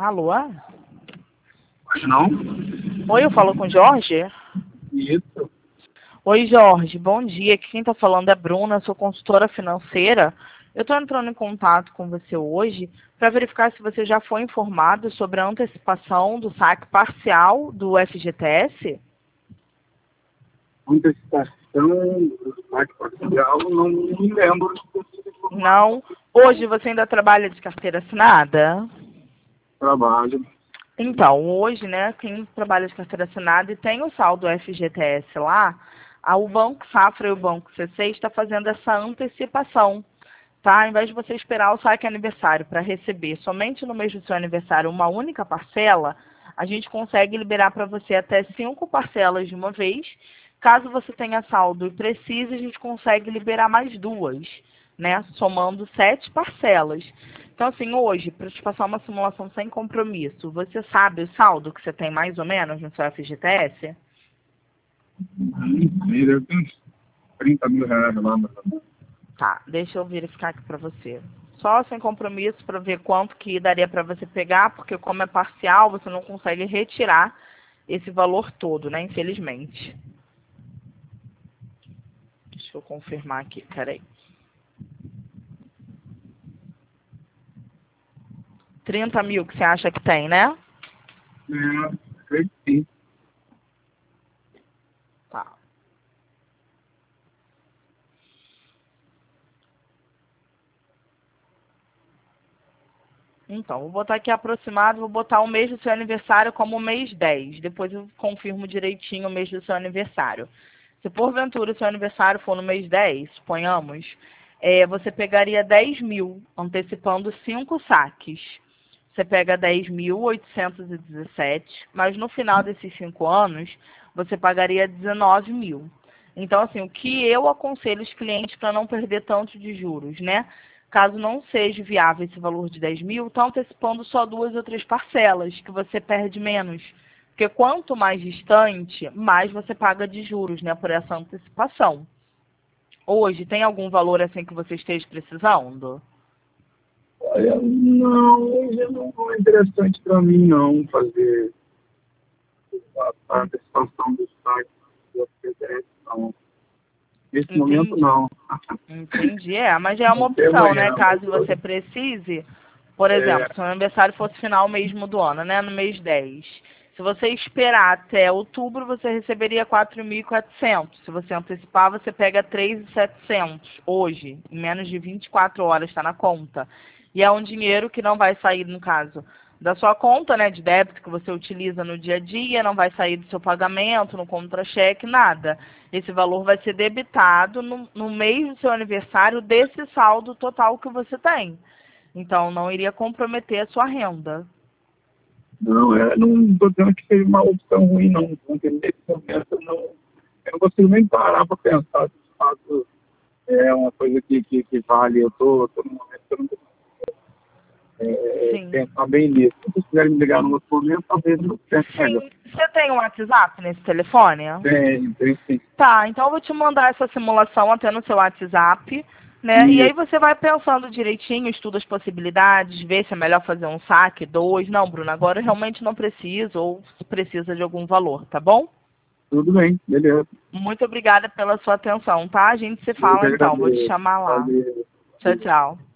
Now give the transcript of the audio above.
Alô? Acho não? Oi, eu falo com o Jorge? Isso. Oi, Jorge. Bom dia. Aqui quem está falando é a Bruna, sou consultora financeira. Eu estou entrando em contato com você hoje para verificar se você já foi informado sobre a antecipação do saque parcial do FGTS. Antecipação do saque parcial, não me lembro. Não. Hoje você ainda trabalha de carteira assinada? Trabalho. Então, hoje, né, quem trabalha de carteira assinada e tem o saldo FGTS lá, o Banco Safra e o Banco C6 está fazendo essa antecipação, tá? Ao invés de você esperar o saque aniversário para receber somente no mês do seu aniversário uma única parcela, a gente consegue liberar para você até 5 parcelas de uma vez. Caso você tenha saldo e precise, a gente consegue liberar mais 2, né? Somando 7 parcelas. Então, assim, hoje, para te passar uma simulação sem compromisso, você sabe o saldo que você tem mais ou menos no seu FGTS? Deve ter uns 30 mil reais lá, mas Tá, deixa eu verificar aqui para você. Só sem compromisso para ver quanto que daria para você pegar, porque como é parcial, você não consegue retirar esse valor todo, né? Infelizmente. Deixa eu confirmar aqui, peraí. 30 mil que você acha que tem, né? creio que sim. Tá. Então, vou botar aqui aproximado, vou botar o mês do seu aniversário como mês 10. Depois eu confirmo direitinho o mês do seu aniversário. Se porventura o seu aniversário for no mês 10, suponhamos, você pegaria 10 mil, antecipando 5 saques. Você pega 10.817, mas no final desses 5 anos, você pagaria 19 mil. Então, assim, o que eu aconselho os clientes para não perder tanto de juros, né? Caso não seja viável esse valor de 10 mil, está antecipando só 2 ou 3 parcelas, que você perde menos. Porque quanto mais distante, mais você paga de juros, né, por essa antecipação. Hoje, tem algum valor assim que você esteja precisando? Olha, não, hoje não é interessante para mim, não, fazer a antecipação do saque do FGTS, não. Nesse momento, Entendi. não. Entendi. Mas já é Não uma tem opção, né? amanhã, Caso mas você hoje. precise, por exemplo, se o aniversário fosse final mesmo do ano, né? No mês 10. Se você esperar até outubro, você receberia 4.400. Se você antecipar, você pega 3.700 hoje, em menos de 24 horas está na conta. E é um dinheiro que não vai sair, no caso, da sua conta, né, de débito que você utiliza no dia a dia, não vai sair do seu pagamento, no contra-cheque, nada. Esse valor vai ser debitado no mês do seu aniversário desse saldo total que você tem. Então, não iria comprometer a sua renda. Não, não estou dizendo que seja uma opção ruim, não. Porque nesse momento eu não consigo nem parar para pensar se de fato é uma coisa que vale. Eu estou num momento que eu não consigo Sim. pensar bem nisso. Se vocês quiserem me ligar no outro momento, talvez eu pense melhor. Sim. Você tem um WhatsApp nesse telefone? Tem sim. Tá, então eu vou te mandar essa simulação até no seu WhatsApp, né? E E aí você vai pensando direitinho, estuda as possibilidades, vê se é melhor fazer um saque, 2. Não, Bruno, agora eu realmente não preciso, ou se precisa de algum valor, tá bom? tudo bem, beleza. Muito obrigada pela sua atenção, tá? A gente se Eu fala que então, vou te agradeço. chamar lá. Valeu. Tchau, tchau.